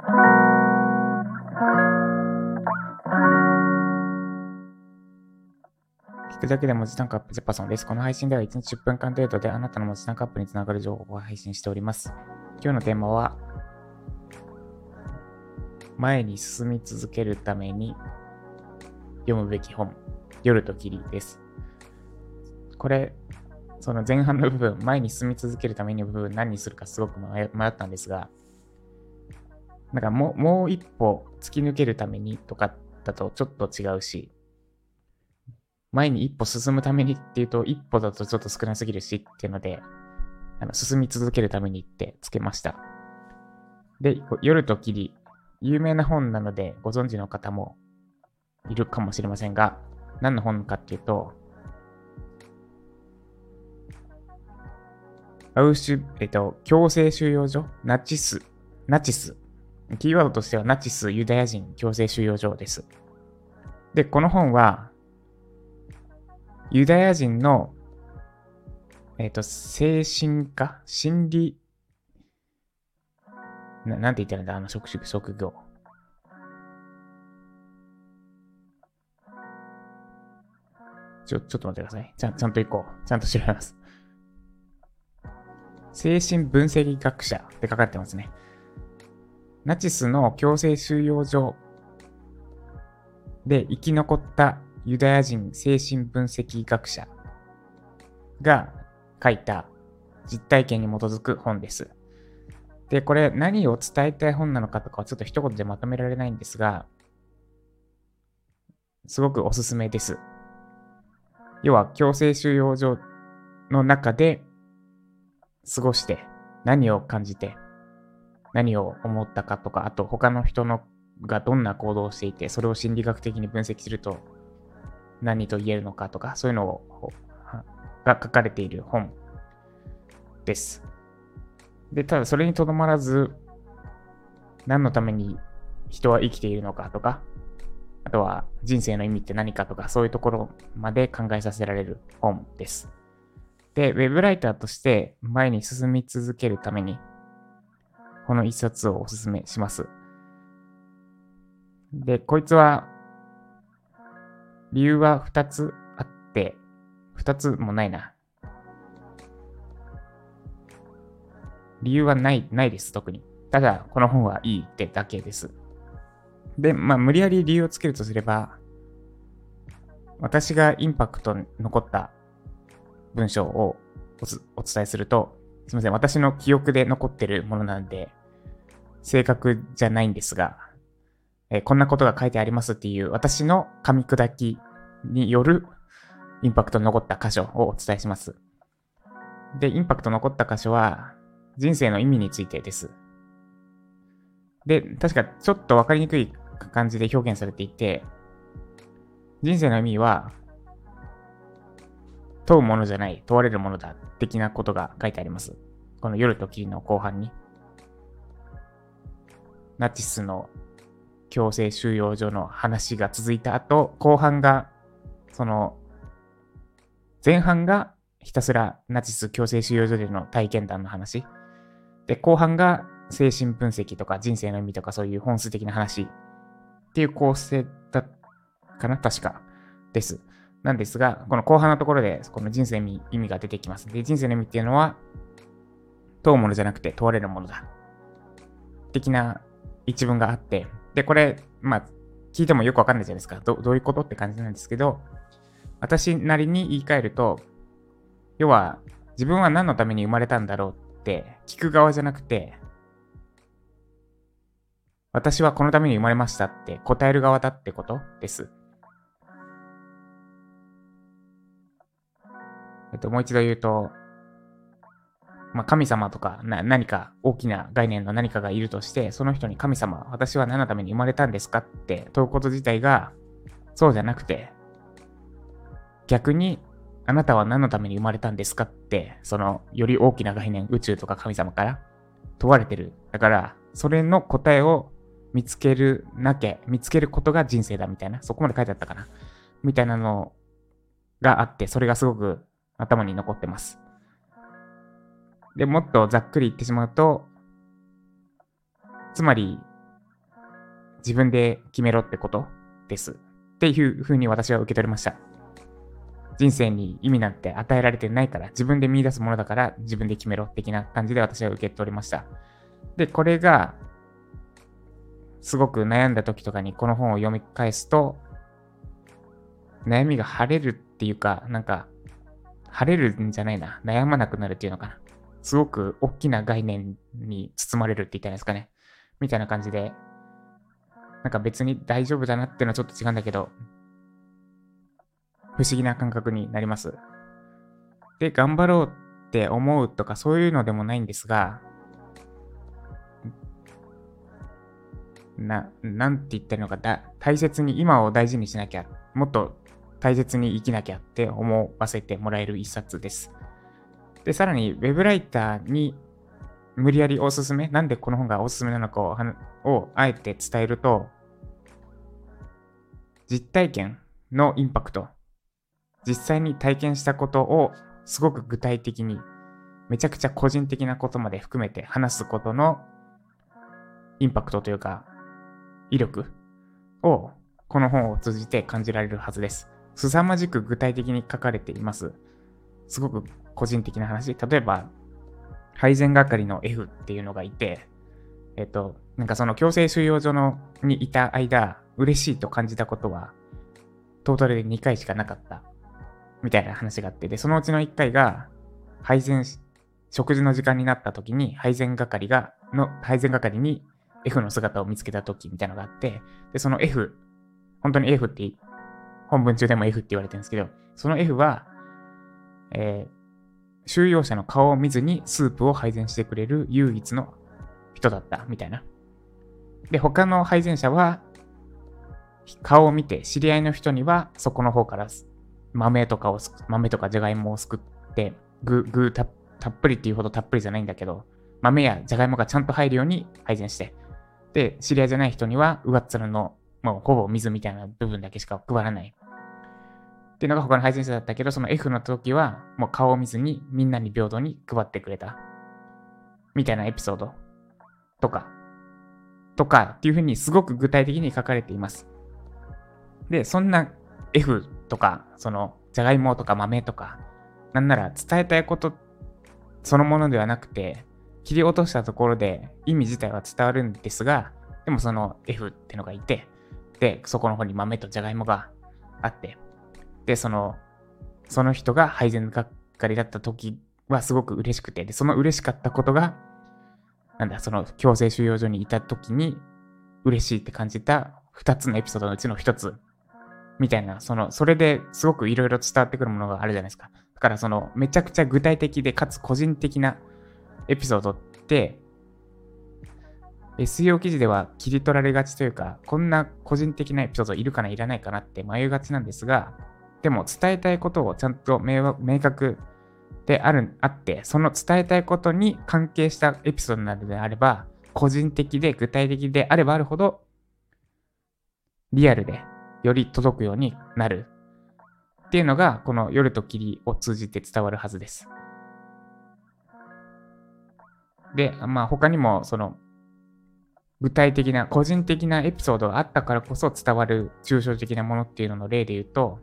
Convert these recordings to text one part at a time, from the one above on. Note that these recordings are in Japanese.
聞くだけで文字タンクアップジェパソンです。この配信では1日10分間程度であなたの文字タンクアップにつながる情報を配信しております。今日のテーマは、前に進み続けるために読むべき本、夜と霧です。これ、その前半の部分、前に進み続けるために部分何にするかすごく迷ったんですが、なんかもう一歩突き抜けるためにとかだとちょっと違うし、前に一歩進むためにっていうと一歩だとちょっと少なすぎるしっていうので、進み続けるためにってつけました。で、夜と霧、有名な本なのでご存知の方もいるかもしれませんが、何の本かっていうと、強制収容所ナチス。キーワードとしてはナチスユダヤ人強制収容所です。で、この本は、ユダヤ人の、精神科心理、なんて言ったらいいんだ、職業。ちょっと待ってください。ちゃんと行こう。ちゃんと調べます。精神分析学者って書かれてますね。ナチスの強制収容所で生き残ったユダヤ人精神分析学者が書いた実体験に基づく本です。で、これ何を伝えたい本なのかとかはちょっと一言でまとめられないんですが、すごくおすすめです。要は強制収容所の中で過ごして何を感じて何を思ったかとか、あと他の人がどんな行動をしていて、それを心理学的に分析すると何と言えるのかとか、そういうのが書かれている本です。で、ただそれにとどまらず、何のために人は生きているのかとか、あとは人生の意味って何かとか、そういうところまで考えさせられる本です。で、ウェブライターとして前に進み続けるために、この一冊をおすすめします。で、こいつは、理由は2つあって、2つもないな。理由はないです、特に。ただ、この本はいいってだけです。で、無理やり理由をつけるとすれば、私がインパクトに残った文章をお伝えすると、すみません、私の記憶で残ってるものなんで、正確じゃないんですが、こんなことが書いてありますっていう私の噛み砕きによるインパクトの残った箇所をお伝えします。で、インパクト残った箇所は人生の意味についてです。で、確かちょっとわかりにくい感じで表現されていて、人生の意味は問うものじゃない、問われるものだ的なことが書いてあります。この夜と霧の後半に。ナチスの強制収容所の話が続いた後、後半が、前半がひたすらナチス強制収容所での体験談の話。で、後半が精神分析とか人生の意味とかそういう本質的な話っていう構成だかな、確かです。なんですが、この後半のところでこの人生の意味が出てきます。で、人生の意味っていうのは問うものじゃなくて問われるものだ。的な一文があって、で、これ、聞いてもよくわかんないじゃないですか。どういうことって感じなんですけど、私なりに言い換えると、要は、自分は何のために生まれたんだろうって聞く側じゃなくて、私はこのために生まれましたって答える側だってことです。もう一度言うと、神様とか何か大きな概念の何かがいるとして、その人に神様、私は何のために生まれたんですかって問うこと自体がそうじゃなくて、逆にあなたは何のために生まれたんですかって、そのより大きな概念、宇宙とか神様から問われてる。だから、それの答えを見つけることが人生だみたいな、そこまで書いてあったかなみたいなのがあって、それがすごく頭に残ってます。で、もっとざっくり言ってしまうと、つまり、 自分で決めろってことです。っていう風に私は受け取りました。人生に意味なんて与えられてないから、自分で見出すものだから自分で決めろ的な感じで私は受け取りました。で、これが、すごく悩んだ時とかにこの本を読み返すと、悩みが晴れるっていうか、なんか、晴れるんじゃないな。悩まなくなるっていうのかな。すごく大きな概念に包まれるって言ったらいいですかね。みたいな感じで、なんか別に大丈夫だなっていうのはちょっと違うんだけど、不思議な感覚になります。で、頑張ろうって思うとかそういうのでもないんですが、なんて言ったらいいのか、大切に、今を大事にしなきゃ、もっと大切に生きなきゃって思わせてもらえる一冊です。で、さらに、ウェブライターに無理やりおすすめ、なんでこの本がおすすめなのかをあえて伝えると、実体験のインパクト、実際に体験したことをすごく具体的に、めちゃくちゃ個人的なことまで含めて話すことのインパクトというか、威力をこの本を通じて感じられるはずです。凄まじく具体的に書かれています。すごく個人的な話。例えば、配膳係の F っていうのがいて、なんかその強制収容所にいた間、嬉しいと感じたことは、トータルで2回しかなかった。みたいな話があって、で、そのうちの1回が、食事の時間になった時に、配膳係に F の姿を見つけた時みたいなのがあって、で、その F、本当に F って本文中でも F って言われてるんですけど、その F は、収容者の顔を見ずにスープを配膳してくれる唯一の人だったみたいな。で、他の配膳者は顔を見て知り合いの人にはそこの方から豆とかじゃがいもをすくって具たっぷりっていうほどたっぷりじゃないんだけど、豆やじゃがいもがちゃんと入るように配膳して、で、知り合いじゃない人には上っ面のもうほぼ水みたいな部分だけしか配らない。っていうのが他の配膳者だったけど、その F の時はもう顔を見ずにみんなに平等に配ってくれた。みたいなエピソードとかっていう風にすごく具体的に書かれています。で、そんな F とか、そのじゃがいもとか豆とか、なんなら伝えたいことそのものではなくて、切り落としたところで意味自体は伝わるんですが、でもその F ってのがいて、で、そこの方に豆とじゃがいもがあって、で、その人が配膳係だった時はすごく嬉しくて、で、その嬉しかったことが、その強制収容所にいた時に嬉しいって感じた2つのエピソードのうちの1つみたいな、それですごくいろいろ伝わってくるものがあるじゃないですか。だからめちゃくちゃ具体的でかつ個人的なエピソードって、SEO 記事では切り取られがちというか、こんな個人的なエピソードいるかないらないかなって迷いがちなんですが、でも伝えたいことをちゃんと明確であって、その伝えたいことに関係したエピソードなどであれば、個人的で具体的であればあるほど、リアルでより届くようになるっていうのが、この夜と霧を通じて伝わるはずです。で、他にも具体的な個人的なエピソードがあったからこそ伝わる抽象的なものっていうのの例で言うと、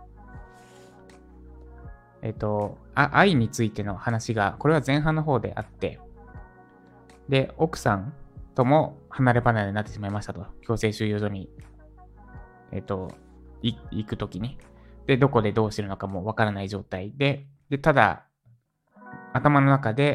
愛についての話が、これは前半の方であって、で、奥さんとも離れ離れになってしまいましたと。強制収容所に、行くときに。で、どこでどうしてるのかもわからない状態で、ただ、頭の中で、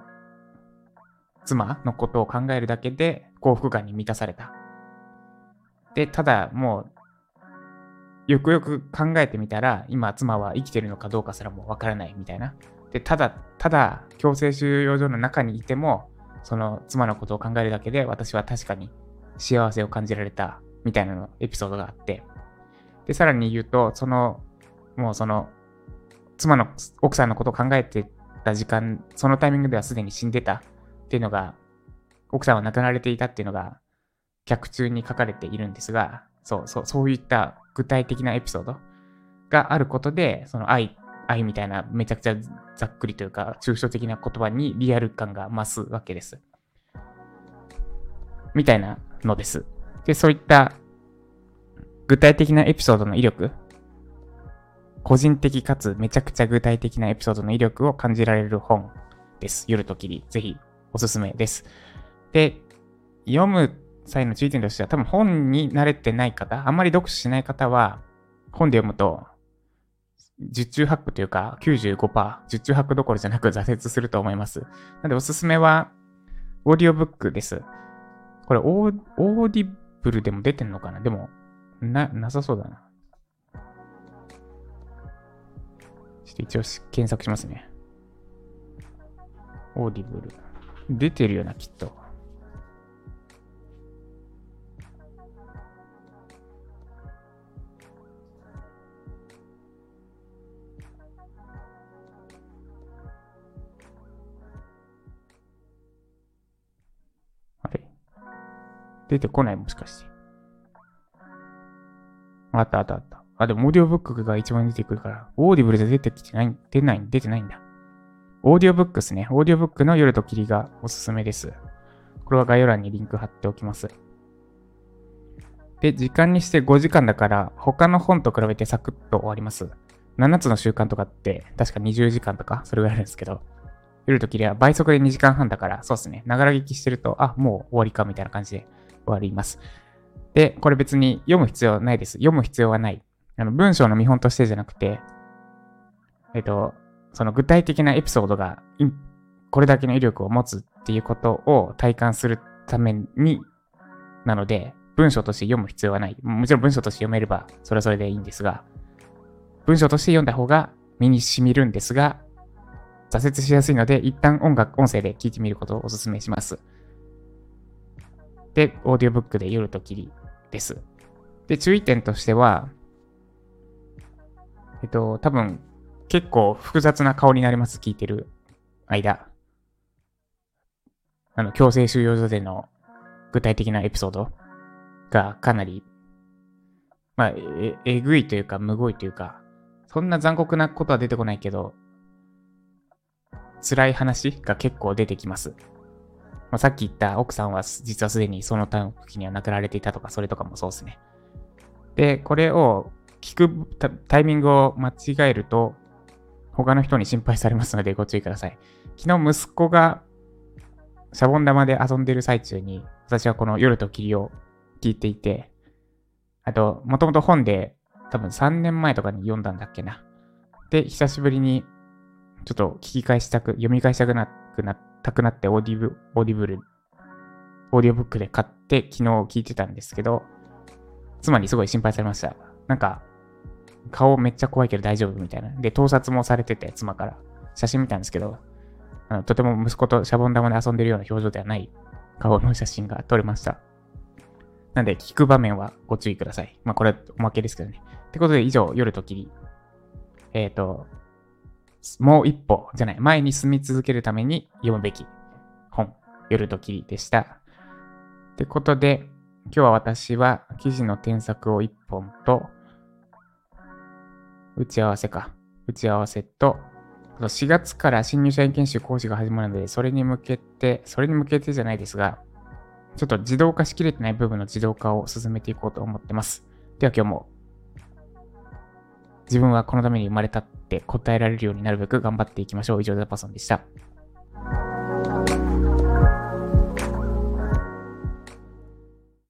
妻のことを考えるだけで幸福感に満たされた。で、ただもう、よくよく考えてみたら、今妻は生きてるのかどうかすらもわからないみたいな。で、ただ強制収容所の中にいても、その妻のことを考えるだけで私は確かに幸せを感じられたみたいなのエピソードがあって。で、さらに言うと、妻の奥さんのことを考えてた時間、そのタイミングではすでに死んでたっていうのが、奥さんは亡くなられていたっていうのが、脚中に書かれているんですが、そういった具体的なエピソードがあることで、愛みたいなめちゃくちゃざっくりというか、抽象的な言葉にリアル感が増すわけです。みたいなのです。 で、そういった具体的なエピソードの威力、個人的かつめちゃくちゃ具体的なエピソードの威力を感じられる本です。夜と霧。ぜひおすすめです。で、読む際の注意点としては、多分本に慣れてない方、あんまり読書しない方は、本で読むと、十中八九というか 95%、十中八九どころじゃなく挫折すると思います。なのでおすすめは、オーディオブックです。これオーディブルでも出てんのかな？でも、なさそうだな。ちょっと一応検索しますね。オーディブル。出てるよな、きっと。あれ？出てこない、もしかして。あった。あ、でもオーディオブックが一番出てくるから、オーディブルで出てないんだ。オーディオブックですね。オーディオブックの夜と霧がおすすめです。これは概要欄にリンク貼っておきます。で、時間にして5時間だから、他の本と比べてサクッと終わります。7つの習慣とかって、確か20時間とか、それぐらいあるんですけど、夜と霧は倍速で2時間半だから、そうですね。ながら聞きしてると、あ、もう終わりかみたいな感じで終わります。で、これ別に読む必要ないです。読む必要はない。文章の見本としてじゃなくて、その具体的なエピソードがこれだけの威力を持つっていうことを体感するためになので、文章として読む必要はない。もちろん文章として読めればそれはそれでいいんですが、文章として読んだ方が身に染みるんですが、挫折しやすいので一旦音声で聞いてみることをお勧めします。で、オーディオブックで夜と霧です。で、注意点としては、多分結構複雑な顔になります、聞いてる間。強制収容所での具体的なエピソードがかなり、まあ、えぐいというか、むごいというか、そんな残酷なことは出てこないけど、辛い話が結構出てきます。まあ、さっき言った奥さんは実はすでにその時には亡くなられていたとか、それとかもそうですね。で、これを聞くタイミングを間違えると、他の人に心配されますのでご注意ください。昨日息子がシャボン玉で遊んでる最中に、私はこの夜と霧を聞いていて、あと、もともと本で多分3年前とかに読んだんだっけな。で、久しぶりにちょっと読み返したくなってオーディオブックで買って昨日聞いてたんですけど、妻にすごい心配されました。なんか、顔めっちゃ怖いけど大丈夫みたいな。で、盗撮もされてて、妻から写真見たんですけど、とても息子とシャボン玉で遊んでるような表情ではない顔の写真が撮れました。なんで、聞く場面はご注意ください。まあ、これおまけですけどね。ってことで、以上、夜と霧。もう一歩じゃない、前に進み続けるために読むべき本、夜と霧でした。ってことで、今日は私は記事の添削を1本と、打ち合わせと、4月から新入社員研修講師が始まるので、それに向けてじゃないですが、ちょっと自動化しきれてない部分の自動化を進めていこうと思ってます。では今日も、自分はこのために生まれたって答えられるようになるべく頑張っていきましょう。以上、ザパソンでした。